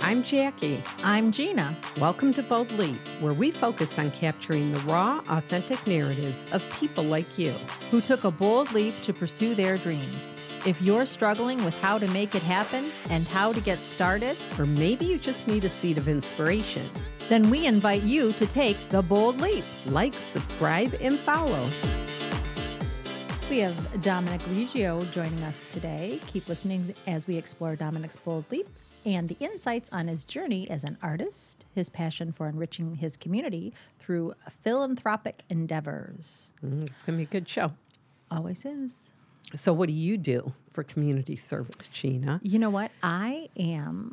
I'm Jackie. I'm Gina. Welcome to Bold Leap, where we focus on capturing the raw, authentic narratives of people like you. Who took a bold leap to pursue their dreams. If you're struggling with how to make it happen and how to get started, Or maybe you just need a seed of inspiration. then we invite you to take the bold leap. Like, subscribe, and follow. We have Dominic Reggio joining us today. Keep listening as we explore Dominic's bold leap and the insights on his journey as an artist, his passion for enriching his community through philanthropic endeavors. It's going to be a good show. Always is. So what do you do for community service, Gina? You know what? I am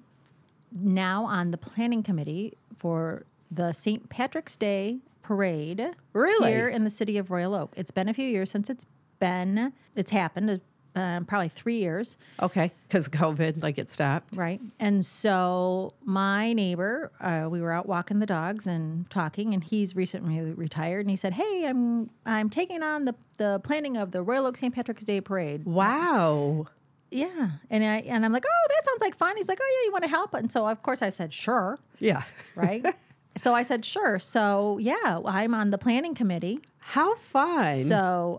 now on the planning committee for the St. Patrick's Day parade. Really? Here in the city of Royal Oak. It's been a few years since it's happened, probably 3 years. Okay, because COVID, it stopped. Right. And so my neighbor, we were out walking the dogs and talking, and he's recently retired. And he said, "Hey, I'm taking on the planning of the Royal Oak St. Patrick's Day parade." Wow. Yeah. And I'm like, "Oh, that sounds like fun." He's like, "Oh, yeah, you want to help?" And so, of course, I said, "Sure." Yeah. Right. So I said, "Sure." So, yeah, I'm on the planning committee. How fun. So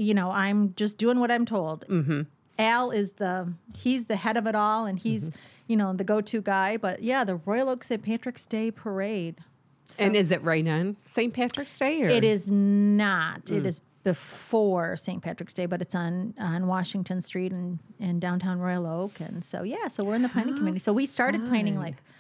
I'm just doing what I'm told. Mm-hmm. Al is he's the head of it all, and he's, the go-to guy. But yeah, the Royal Oak St. Patrick's Day parade. So And is it right on St. Patrick's Day? Or? it is not. It is before St. Patrick's Day, but it's on Washington Street in downtown Royal Oak. And so, so we're in the planning committee. So we started planning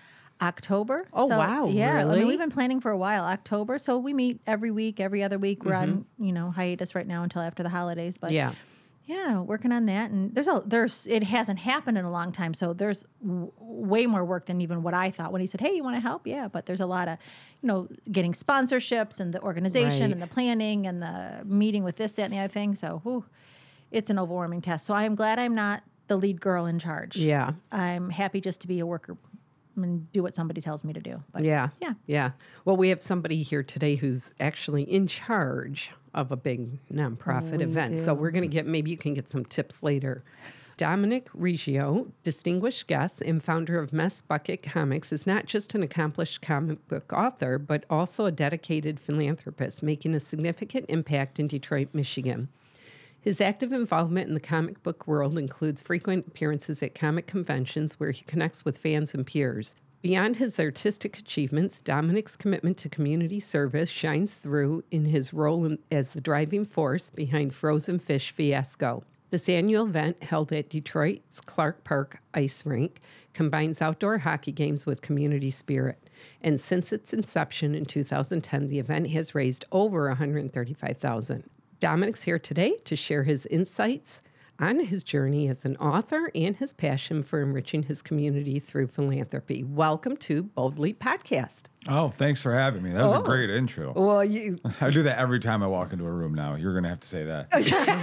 October. Oh, So, wow. Yeah. I Really? mean, we've been planning for a while, October. So we meet every week, every other week. We're on, hiatus right now until after the holidays. But Yeah. yeah, working on that. And it hasn't happened in a long time. So there's way more work than even what I thought when he said, "Hey, you want to help?" Yeah. But there's a lot of, getting sponsorships and the organization Right. and the planning and the meeting with this, that, and the other thing. So it's an overwhelming task. So I am glad I'm not the lead girl in charge. Yeah. I'm happy just to be a worker and do what somebody tells me to do. But Yeah. Yeah. Yeah. Well, we have somebody here today who's actually in charge of a big nonprofit event. So we're going to maybe you can get some tips later. Dominic Reggio, distinguished guest and founder of Mess Bucket Comics, is not just an accomplished comic book author, but also a dedicated philanthropist making a significant impact in Detroit, Michigan. His active involvement in the comic book world includes frequent appearances at comic conventions where he connects with fans and peers. Beyond his artistic achievements, Dominic's commitment to community service shines through in his role as the driving force behind Frozen Fish Fiasco. This annual event, held at Detroit's Clark Park Ice Rink, combines outdoor hockey games with community spirit. And since its inception in 2010, the event has raised over $135,000. Dominic's here today to share his insights on his journey as an author and his passion for enriching his community through philanthropy. Welcome to Bold Leap Podcast. Oh, thanks for having me. That was a great intro. Well, I do that every time I walk into a room now. You're going to have to say that.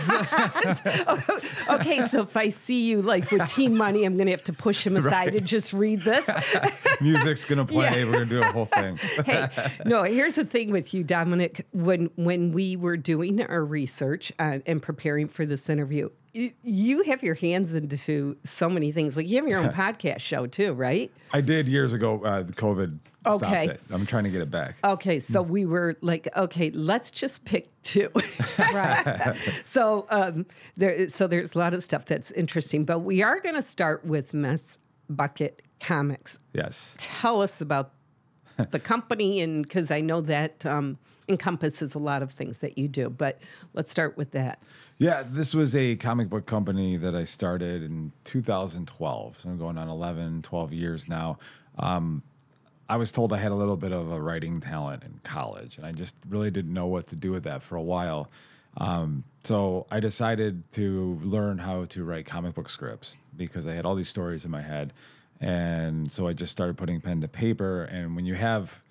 okay, so if I see you with Team Money, I'm going to have to push him aside Right. and just read this. Music's going to play. Yeah. We're going to do a whole thing. Hey, no, here's the thing with you, Dominic. When we were doing our research and preparing for this interview, you have your hands into so many things. You have your own podcast show too, right? I did years ago. The COVID stopped it. I'm trying to get it back. Okay, so we were okay, let's just pick two. right. So there's a lot of stuff that's interesting, but we are going to start with Mess Bucket Comics. Yes. Tell us about the company, and because I know that encompasses a lot of things that you do, but let's start with that. Yeah, this was a comic book company that I started in 2012. So I'm going on 12 years now. I was told I had a little bit of a writing talent in college, and I just really didn't know what to do with that for a while. So I decided to learn how to write comic book scripts because I had all these stories in my head. And so I just started putting pen to paper. And when you have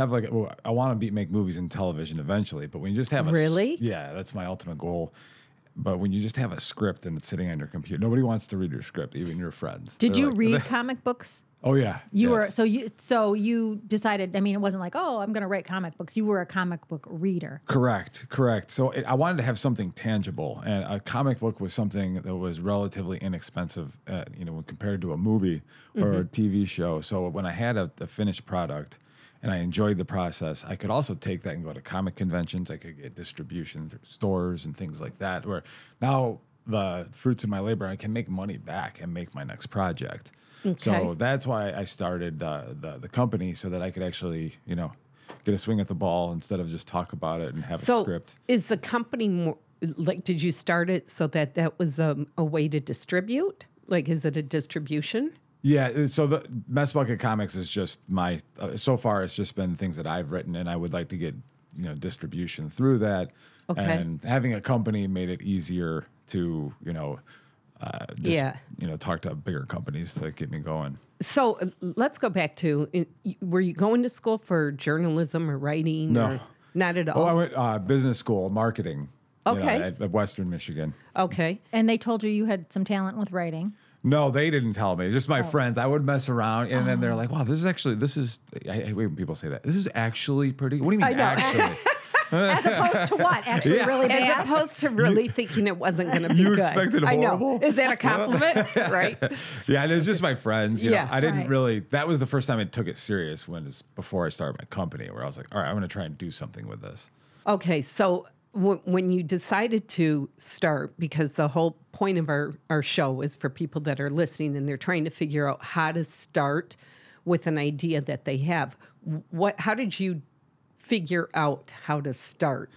I want to make movies and television eventually, but when you just have Really? yeah, that's my ultimate goal. But when you just have a script and it's sitting on your computer, nobody wants to read your script, even your friends. Did They're you like- read comic books? Oh yeah, You were yes. so you decided. I mean, it wasn't like, oh, I'm going to write comic books. You were a comic book reader. Correct. So I wanted to have something tangible, and a comic book was something that was relatively inexpensive, when compared to a movie or a TV show. So when I had a finished product, and I enjoyed the process, I could also take that and go to comic conventions. I could get distribution through stores and things like that. Where now the fruits of my labor, I can make money back and make my next project. Okay. So that's why I started the company, so that I could actually, get a swing at the ball instead of just talk about it and have a So script. is the company more like, did you start it so that was a way to distribute? Like, is it a distribution? Yeah, so the Mess Bucket Comics is just my. So far, it's just been things that I've written, and I would like to get distribution through that. Okay. And having a company made it easier to talk to bigger companies to get me going. So let's go back to, were you going to school for journalism or writing? No. Or not at Oh, all. I went business school, marketing. Okay. At Western Michigan. Okay. And they told you had some talent with writing. No, they didn't tell me. Just my friends. I would mess around, and then they're like, "Wow, this is." I hate when people say that. This is actually pretty. What do you mean, I know. actually? As opposed to what? Actually, Yeah. really As bad. opposed to really thinking it wasn't going to be You good. expected I know. horrible? Is that a compliment? Right? Yeah, and it was just my friends. You know, Yeah. I didn't Right. really. That was the first time I took it serious before I started my company, where I was like, "All right, I'm going to try and do something with this." Okay, so when you decided to start, because the whole point of our show is for people that are listening and they're trying to figure out how to start with an idea that they have. How did you figure out how to start?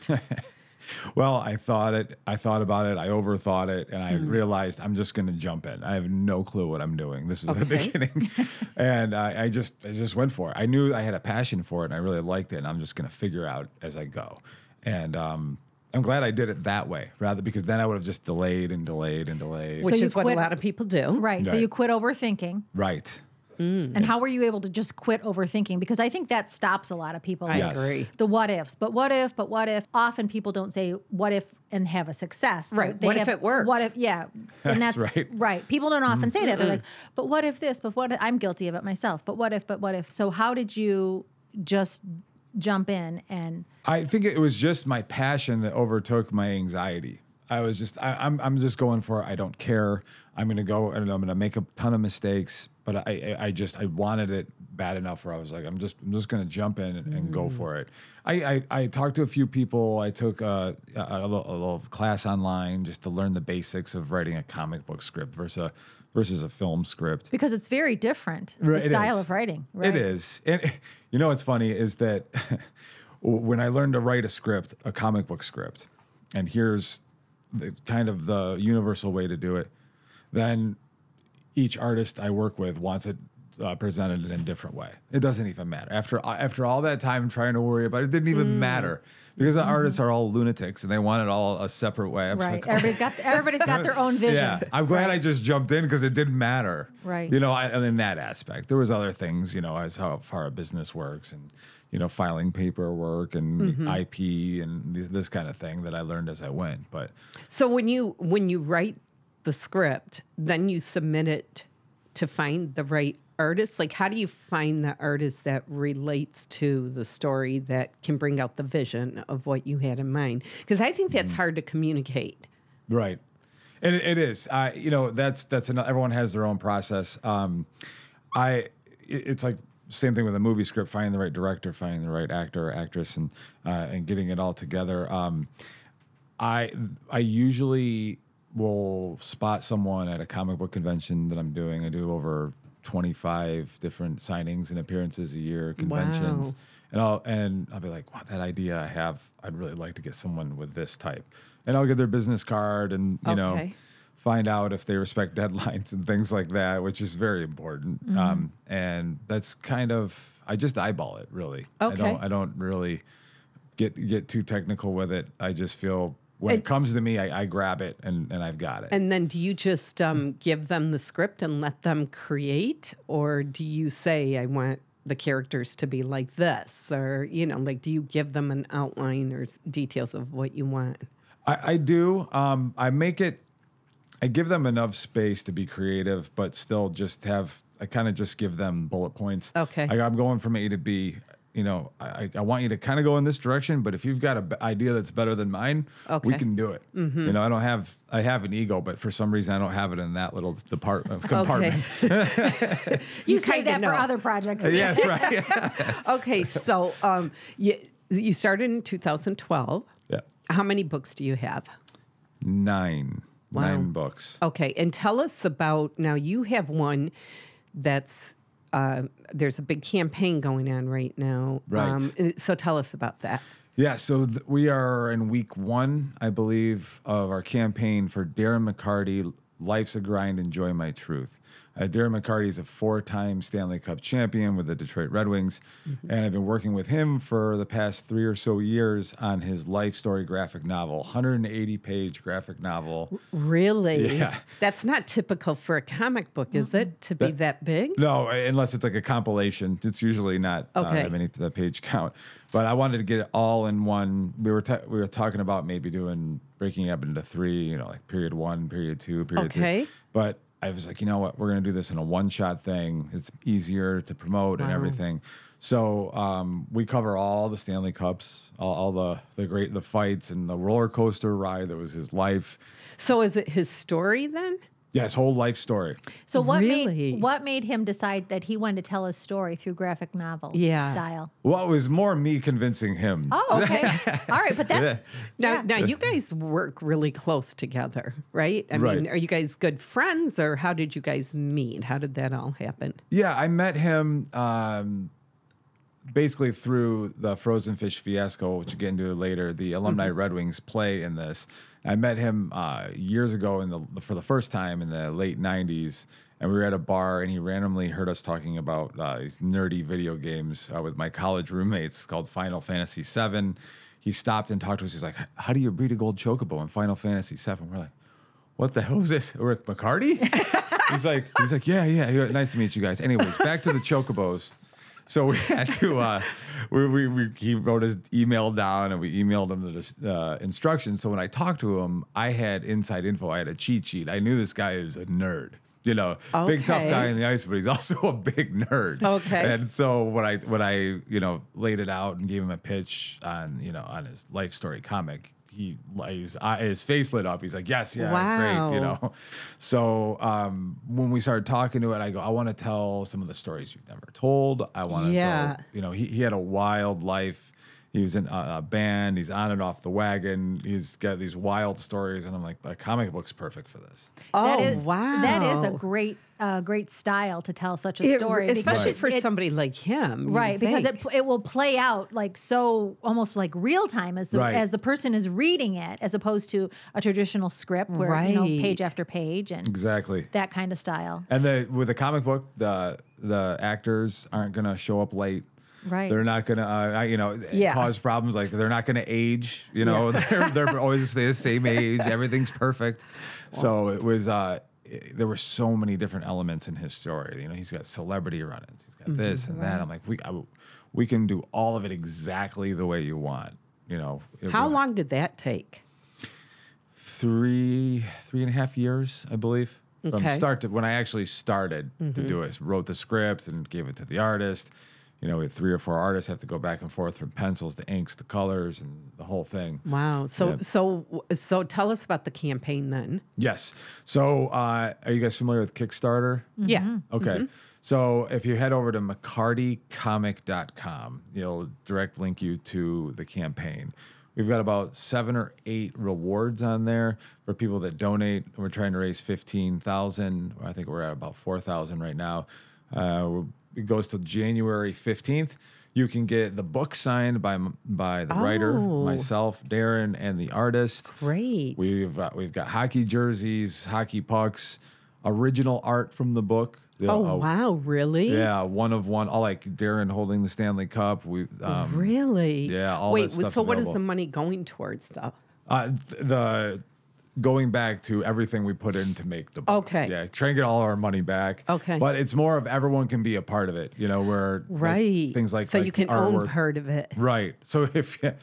Well, I thought about it. I overthought it, and I Mm-hmm. realized I'm just going to jump in. I have no clue what I'm doing. This was the Okay. beginning, and I just went for it. I knew I had a passion for it, and I really liked it. And I'm just going to figure out as I go. And I'm glad I did it that way, because then I would have just delayed and delayed and delayed. So Which you is what a quit- lot of people do. Right. So Right. you quit overthinking. Right. And how were you able to just quit overthinking? Because I think that stops a lot of people. I Yes. agree. The what ifs, but what if, but what if? Often people don't say what if and have a success. Right. They What if have, it works? What if, yeah. And That's that's right. right. People don't often say that. They're like, but what if this? But what if, I'm guilty of it myself. But what if? So how did you just jump in and I think it was just my passion that overtook my anxiety. I'm just going for it. I don't care. I'm going to go and I'm going to make a ton of mistakes, but I wanted it bad enough where I was like, I'm just going to jump in and go for it. I talked to a few people. I took a little class online just to learn the basics of writing a comic book script versus a film script. because it's very different, Right, the it style is. of writing. Right? It is. And what's funny is that when I learned to write a comic book script, and here's the kind of the universal way to do it, then each artist I work with wants it presented in a different way. It doesn't even matter. After all that time trying to worry about it, it didn't even matter, because the artists are all lunatics and they want it all a separate way. I'm just Right. like, Everybody's got their own vision. yeah, I'm glad I just jumped in because it didn't matter. Right. And in that aspect, there was other things, as how far a business works and, filing paperwork and IP and this kind of thing that I learned as I went. But So when you write the script, then you submit it to find the right artist. Like, how do you find the artist that relates to the story that can bring out the vision of what you had in mind? Because I think that's hard to communicate. right. And it is, that's everyone has their own process. It's like same thing with a movie script, finding the right director, finding the right actor or actress, and getting it all together. I usually will spot someone at a comic book convention that I'm doing. I do over 25 different signings and appearances a year, conventions. Wow. And I'll be like, wow, that idea I have, I'd really like to get someone with this type. And I'll get their business card and, Okay. find out if they respect deadlines and things like that, which is very important. And that's kind of, I just eyeball it, really. Okay. I don't really get too technical with it. I just feel when it comes to me, I grab it and I've got it. And then do you just give them the script and let them create? Or do you say, I want the characters to be like this? Or, do you give them an outline or details of what you want? I do. I give them enough space to be creative, but still just I kind of just give them bullet points. Okay. I'm going from A to B. You know, I want you to kind of go in this direction, but if you've got an idea that's better than mine, we can do it. Mm-hmm. You know, I have an ego, but for some reason I don't have it in that little compartment. You say that for other projects. Yes, right. Okay, so you started in 2012. Yeah. How many books do you have? 9. Wow. 9 books. Okay, and tell us about, now you have one that's, there's a big campaign going on right now. Right. So tell us about that. Yeah, so we are in week 1, I believe, of our campaign for Darren McCarty, Life's a Grind, Enjoy My Truth. Darren McCarty is a 4-time Stanley Cup champion with the Detroit Red Wings, and I've been working with him for the past 3 or so years on his life story graphic novel, 180-page graphic novel. Really? Yeah. That's not typical for a comic book, is it, to be that big? No, unless it's like a compilation. It's usually not that many the page count. But I wanted to get it all in one. We were talking about maybe breaking it up into 3, like period 1, period 2, period 3. But I was like, you know what? We're going to do this in a one-shot thing. It's easier to promote and everything. So we cover all the Stanley Cups, all the fights and the roller coaster ride that was his life. So is it his story then? Yeah, his whole life story. So what made him decide that he wanted to tell his story through graphic novel style? Well, it was more me convincing him. Oh, okay. All right, but that's... Now, you guys work really close together, right? I mean, are you guys good friends, or how did you guys meet? How did that all happen? Yeah, I met him basically through the Frozen Fish Fiasco, which we'll get into later. The Alumni Red Wings play in this. I met him years ago for the first time in the late 90s, and we were at a bar, and he randomly heard us talking about these nerdy video games with my college roommates called Final Fantasy VII. He stopped and talked to us. He's like, how do you breed a gold chocobo in Final Fantasy VII? We're like, what the hell is this? Rick McCarty? He's like, yeah. Nice to meet you guys. Anyways, back to the chocobos. So we had to, he wrote his email down, and we emailed him the instructions. So when I talked to him, I had inside info. I had a cheat sheet. I knew this guy is a nerd. Big tough guy in the ice, but he's also a big nerd. Okay. And so when I laid it out and gave him a pitch on his life story comic, his face lit up. He's like, yes, yeah, wow. Great, So when we started talking to it, I go, I want to tell some of the stories you've never told. I want to go, he had a wild life. He was in a band. He's on and off the wagon. He's got these wild stories, and I'm like, a comic book's perfect for this. Oh, wow. That is a great style to tell such a story. Especially for somebody like him. Right, because it will play out like so almost like real time as the person is reading it, as opposed to a traditional script where page after page and exactly that kind of style. And with a comic book, the actors aren't going to show up late. Right. They're not going to, cause problems. Like, they're not going to age, they're always the same age. Everything's perfect. So it was, there were so many different elements in his story. He's got celebrity run-ins. He's got this and that. I'm like, we can do all of it exactly the way you want. How long did that take? 3.5 years, I believe. From start to when I actually started to do it. Wrote the script and gave it to the artist. We had 3 or 4 artists have to go back and forth from pencils to inks to colors and the whole thing. Wow. So tell us about the campaign then. Yes. So are you guys familiar with Kickstarter? Yeah. Mm-hmm. Okay. So if you head over to McCartyComic.com, it'll direct link you to the campaign. We've got about 7 or 8 rewards on there for people that donate. We're trying to raise $15,000. I think we're at about $4,000 right now. It goes till January 15th. You can get the book signed by the writer, myself, Darren, and the artist. Great. We've got hockey jerseys, hockey pucks, original art from the book. Wow, really? Yeah, one of one. All like Darren holding the Stanley Cup. Really? Yeah. All Wait. that stuff's So what is available. the money going towards, though? The going back to everything we put in to make the book. Okay. Yeah, trying to get all our money back. Okay. But it's more of everyone can be a part of it, where Right. things like so like you can artwork. own part of it. Right. So if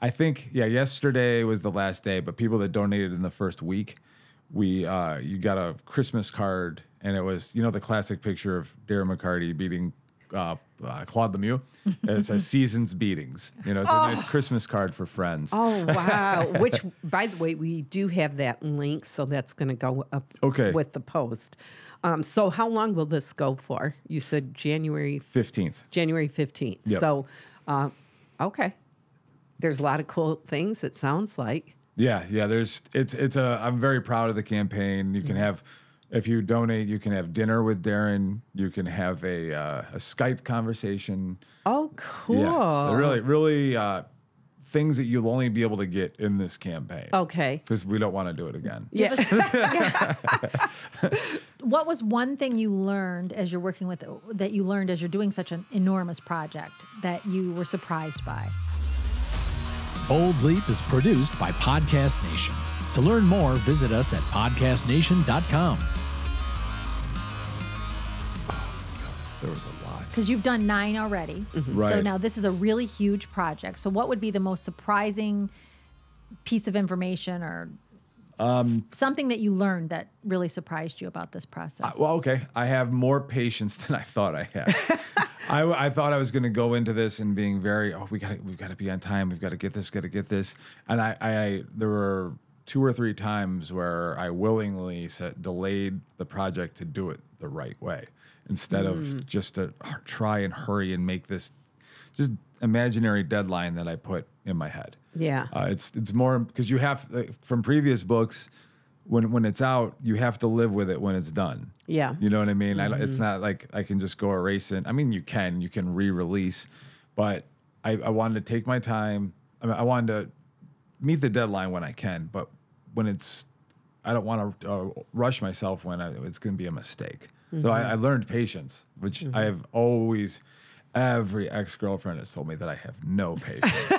I think, yesterday was the last day, but people that donated in the first week, you got a Christmas card, and it was, the classic picture of Darren McCarty beating Claude Lemieux. It says Seasons Beatings. It's a nice Christmas card for friends. Oh, wow. Which, by the way, we do have that link, so that's going to go up with the post. So how long will this go for? You said January 15th. January 15th. Yep. So, okay. There's a lot of cool things, it sounds like. Yeah. I'm very proud of the campaign. You can have, if you donate, you can have dinner with Darren. You can have a Skype conversation. Oh, cool. Yeah. They're really things that you'll only be able to get in this campaign. Okay. Because we don't want to do it again. Yeah. What was one thing you learned as you're doing such an enormous project that you were surprised by? Bold Leap is produced by Podcast Nation. To learn more, visit us at podcastnation.com. There was a lot. Because you've done 9 already. Mm-hmm. Right. So now this is a really huge project. So what would be the most surprising piece of information or something that you learned that really surprised you about this process? I have more patience than I thought I had. I thought I was going to go into this and being very, we've got to be on time. We've got to get this. And there were 2 or 3 times where I willingly delayed the project to do it the right way instead of just to try and hurry and make this just imaginary deadline that I put in my head. Yeah. It's more because you have, from previous books, when it's out, you have to live with it when it's done. Yeah. You know what I mean? It's not like I can just go erase it. I mean, you can re-release, but I wanted to take my time. I wanted to meet the deadline when I can, but I don't want to rush myself when it's going to be a mistake. Mm-hmm. So I learned patience, which I have always, every ex-girlfriend has told me that I have no patience.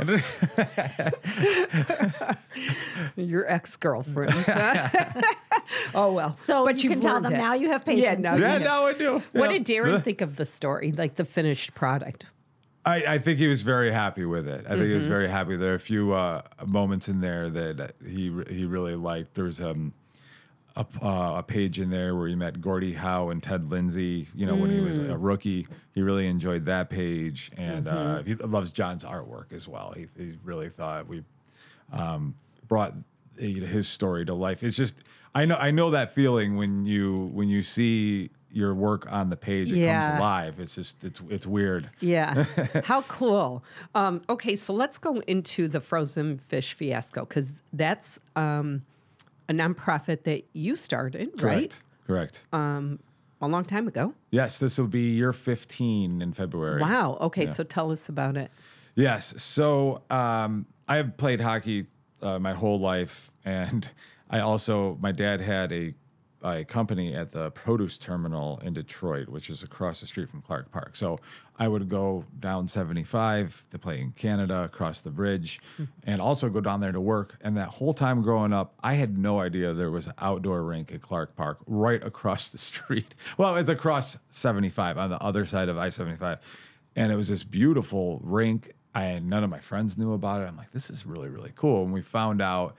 Your ex-girlfriend. Oh, well. So but you can tell them now you have patience. Yeah, now I do. What did Darren think of the story, like the finished product? I think he was very happy with it. I think he was very happy. There are a few moments in there that he really liked. There's a page in there where he met Gordie Howe and Ted Lindsay, when he was a rookie. He really enjoyed that page. And he loves John's artwork as well. He really thought we brought his story to life. It's just, I know that feeling when you see your work on the page, it comes alive. It's just, it's weird. Yeah. How cool. Okay, so let's go into the frozen fish fiasco, because that's a nonprofit that you started, right? Correct. A long time ago. Yes, this will be year 15 in February. Wow. Okay, so tell us about it. Yes. So I have played hockey my whole life, and my dad had a company at the produce terminal in Detroit, which is across the street from Clark Park. So I would go down 75 to play in Canada, across the bridge, and also go down there to work. And that whole time growing up, I had no idea there was an outdoor rink at Clark Park right across the street. Well, it's across 75 on the other side of I-75. And it was this beautiful rink. None of my friends knew about it. I'm like, this is really, really cool. And we found out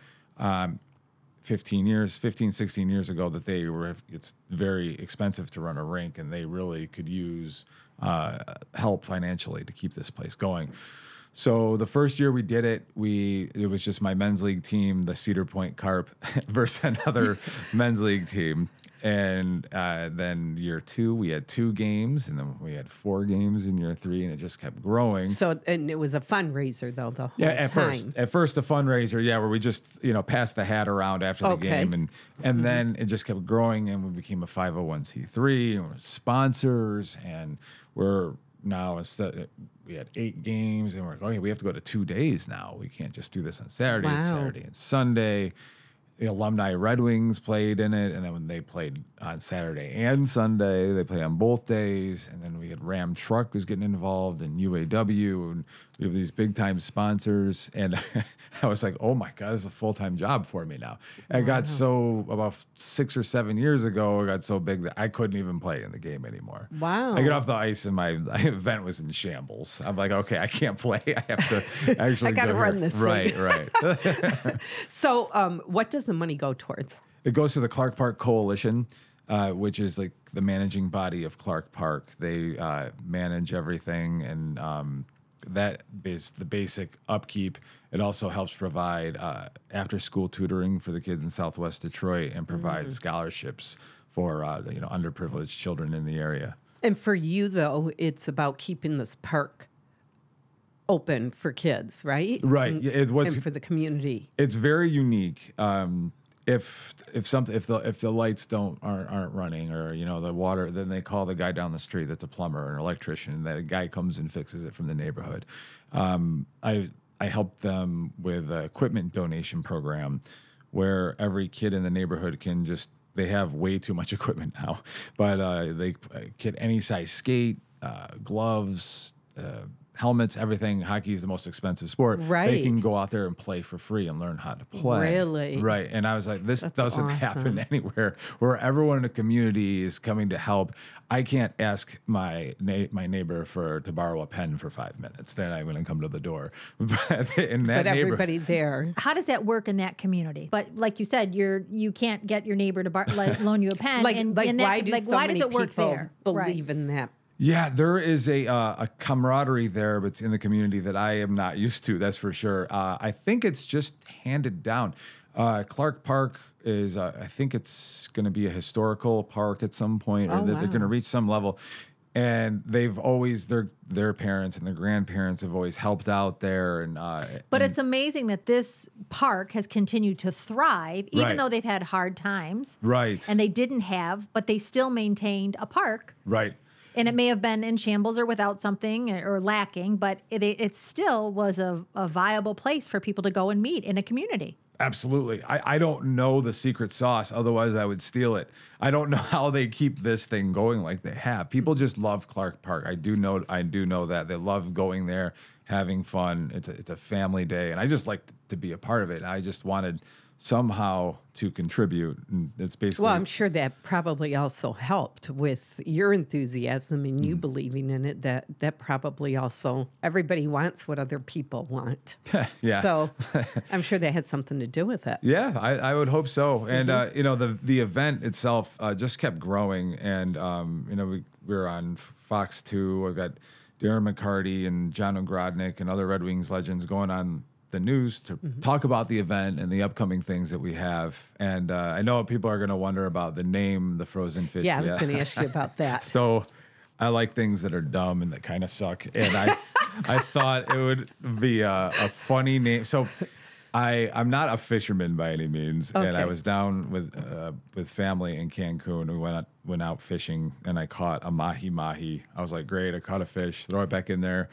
16 years ago that it's very expensive to run a rink, and they really could use help financially to keep this place going. So the first year we did it, it was just my men's league team, the Cedar Point Carp, versus another men's league team. And then year 2, we had 2 games, and then we had 4 games in year 3, and it just kept growing. So, and it was a fundraiser though the whole time. At first a fundraiser, where we just passed the hat around after the game, and then it just kept growing, and we became a 501c3, and we're sponsors, and we're now we had 8 games, and we're like, okay, we have to go to 2 days now. We can't just do this on Saturday. Wow. It's Saturday and Sunday. The alumni Red Wings played in it, and then when they played on Saturday and Sunday, they play on both days. And then we had Ram Truck was getting involved, and UAW, and We have these big time sponsors, and I was like, "Oh my god, this is a full time job for me now." I got so about 6 or 7 years ago, I got so big that I couldn't even play in the game anymore. Wow. I get off the ice and my event was in shambles. I'm like, okay, I can't play. I have to actually. I gotta go run here. this thing. Right. So, what does the money go towards? It goes to the Clark Park Coalition, which is like the managing body of Clark Park. They manage everything, and that is the basic upkeep. It also helps provide after-school tutoring for the kids in Southwest Detroit and provide scholarships for underprivileged children in the area. And for you, though, it's about keeping this park open for kids, right? Right. And for the community. It's very unique. If the lights aren't running, or the water, then they call the guy down the street that's a plumber or an electrician, and that guy comes and fixes it from the neighborhood. I help them with an equipment donation program where every kid in the neighborhood they have way too much equipment now, but they get any size skate, gloves, helmets, everything. Hockey is the most expensive sport. Right. They can go out there and play for free and learn how to play. Really? Right. And I was like, this That's doesn't awesome. happen anywhere where everyone in the community is coming to help. I can't ask my neighbor to borrow a pen for 5 minutes. They're not going to come to the door. But Everybody there. How does that work in that community? But like you said, you can't get your neighbor to loan you a pen. Like, and why why does it work people there? believe in that? Yeah, there is a camaraderie there, but in the community that I am not used to. That's for sure. I think it's just handed down. Clark Park is, I think it's going to be a historical park at some point, or they're going to reach some level. And they've always, their parents and their grandparents have always helped out there. But it's amazing that this park has continued to thrive, even Right. though they've had hard times. Right. And they didn't but they still maintained a park. Right. And it may have been in shambles or without something or lacking, but it still was a viable place for people to go and meet in a community. Absolutely. I don't know the secret sauce. Otherwise, I would steal it. I don't know how they keep this thing going like they have. People just love Clark Park. I do know that. They love going there, having fun. It's a family day. And I just like to be a part of it. I just wanted somehow to contribute. And it's basically... Well, I'm sure that probably also helped with your enthusiasm and you believing in it. That probably also, everybody wants what other people want. Yeah. So I'm sure that had something to do with it. Yeah, I would hope so. And the event itself just kept growing. And we were on Fox 2. I've got Darren McCarty and John Ogrodnik and other Red Wings legends going on the news to talk about the event and the upcoming things that we have. And I know people are going to wonder about the name, the Frozen Fish. Yeah, I was going to ask you about that. So I like things that are dumb and that kind of suck. And I thought it would be a funny name. So I'm not a fisherman by any means. Okay. And I was down with family in Cancun. We went out fishing, and I caught a mahi-mahi. I was like, great, I caught a fish. Throw it back in there.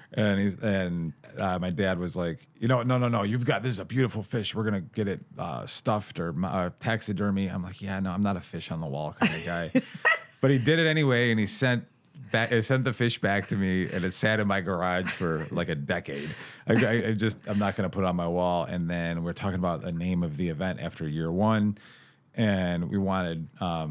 And my dad was like, no, this is a beautiful fish. We're going to get it stuffed or taxidermy. I'm like, yeah, no, I'm not a fish on the wall kind of guy. But he did it anyway, and he sent the fish back to me, and it sat in my garage for like a decade. I'm not going to put it on my wall. And then we're talking about the name of the event after year one, and we wanted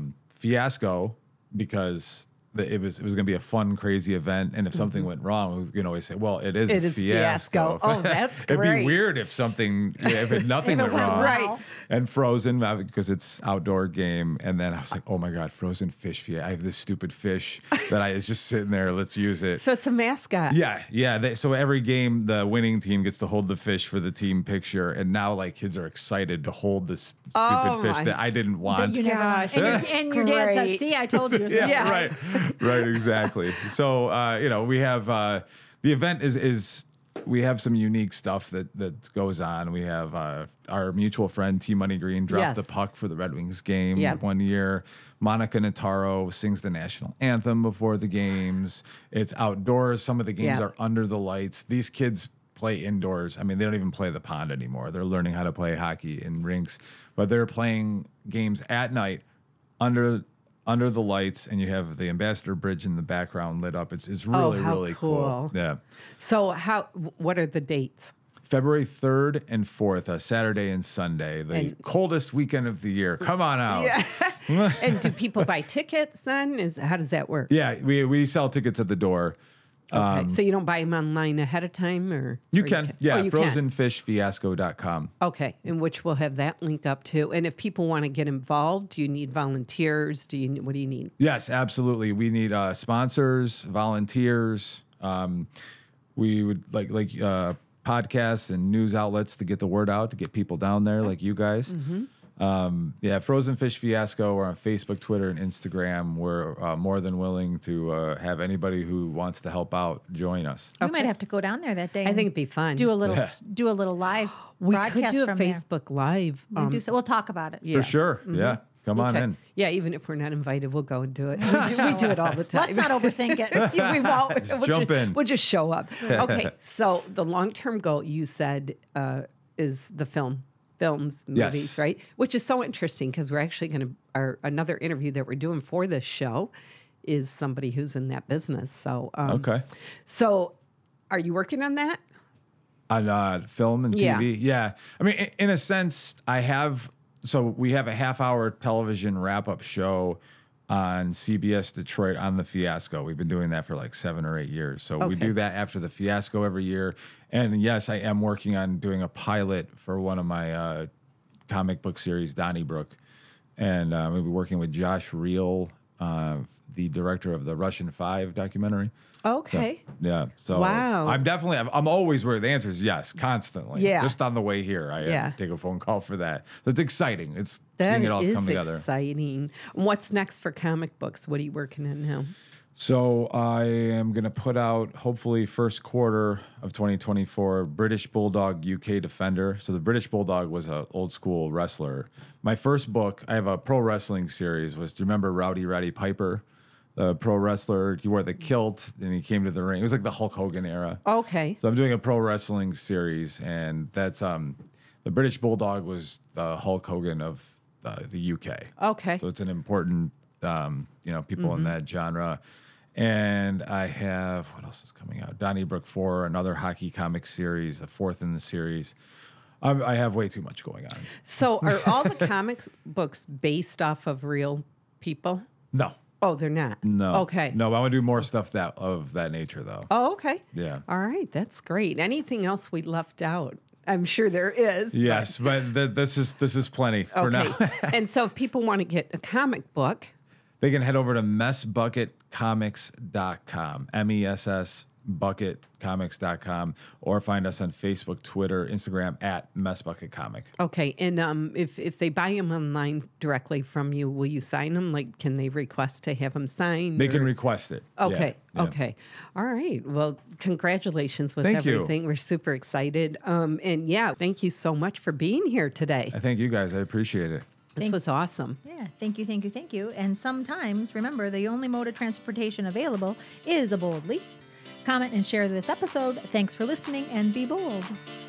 Fiasco because it was going to be a fun, crazy event. And if something went wrong, we can always say, well, it is a fiasco. Oh, that's It'd great. be weird if nothing went wrong. Right. And Frozen, because it's outdoor game. And then I was like, oh my God, Frozen Fish Fiasco. I have this stupid fish that is just sitting there. Let's use it. So it's a mascot. Yeah. So every game, the winning team gets to hold the fish for the team picture. And now kids are excited to hold this stupid fish that I didn't want. Gosh. And your dad says, Great. see, I told you. So. Yeah, right, exactly. So we have the event is we have some unique stuff that goes on. We have our mutual friend T Money Green dropped the puck for the Red Wings game one year. Monica Nataro sings the national anthem before the games. It's outdoors. Some of the games are under the lights. These kids play indoors. I mean, they don't even play the pond anymore. They're learning how to play hockey in rinks, but they're playing games at night under under the lights, and you have the Ambassador Bridge in the background lit up. It's really, how really cool. Yeah. So what are the dates? February 3rd and 4th, Saturday and Sunday, the coldest weekend of the year. Come on out. Yeah. And do people buy tickets then? How does that work? Yeah, we sell tickets at the door. Okay. So you don't buy them online ahead of time? You can. Yeah, you can. frozenfishfiasco.com. Okay, and which we'll have that link up to. And if people want to get involved, do you need volunteers? What do you need? Yes, absolutely. We need sponsors, volunteers. We would like podcasts and news outlets to get the word out, to get people down there like you guys. Frozen Fish Fiasco. We're on Facebook, Twitter, and Instagram. We're more than willing to have anybody who wants to help out join us. We might have to go down there that day. I think it'd be fun. Do a little live we broadcast could do a from Facebook Live. We'll talk about it. Yeah. For sure. Yeah. Come on in. Yeah, even if we're not invited, we'll go and do it. We do it all the time. Let's not overthink it. We won't. Just jump in. We'll just show up. Okay, so the long-term goal you said is the films, movies, Yes. right? Which is so interesting because we're actually going to, another interview that we're doing for this show is somebody who's in that business. So, Okay. So are you working on that? On film and TV? Yeah. I mean, in a sense, so we have a half-hour television wrap-up show on CBS Detroit on the Fiasco. We've been doing that for like 7 or 8 years. So we do that after the Fiasco every year. And yes, I am working on doing a pilot for one of my comic book series, Donnybrook. And we'll be working with Josh Reel, the director of the Russian 5 documentary. Okay. Yeah. So Wow. I'm always where the answer is yes, constantly. Yeah. Just on the way here, I take a phone call for that. So it's exciting. It's seeing it all come together. Exciting. What's next for comic books? What are you working on now? So I am going to put out, hopefully, first quarter of 2024, British Bulldog UK Defender. So the British Bulldog was an old school wrestler. My first book, I have a pro wrestling series, do you remember Rowdy Roddy Piper? The pro wrestler, he wore the kilt and he came to the ring. It was like the Hulk Hogan era. Okay. So I'm doing a pro wrestling series, and that's the British Bulldog was the Hulk Hogan of the UK. Okay. So it's an important, people in that genre. And I have, what else is coming out? Donnybrook 4, another hockey comic series, the 4th in the series. I have way too much going on. So are all the comic books based off of real people? No. Oh, they're not? No. Okay. No, I want to do more stuff of that nature, though. Oh, okay. Yeah. All right. That's great. Anything else we left out? I'm sure there is. Yes, but this is plenty for now. And so if people want to get a comic book, they can head over to messbucketcomics.com, MESS bucketcomics.com, or find us on Facebook, Twitter, Instagram at messbucketcomic. okay. And if they buy them online directly from you, will you sign them? Like, can they request to have them signed? They can request it. Okay. Yeah. Okay. All right. Well, congratulations with Thank you. everything. We're super excited. And yeah, thank you so much for being here today. I thank you guys. I appreciate it. This was awesome. Yeah, thank you. And sometimes, remember, the only mode of transportation available is a bold leap. Comment and share this episode. Thanks for listening, and be bold.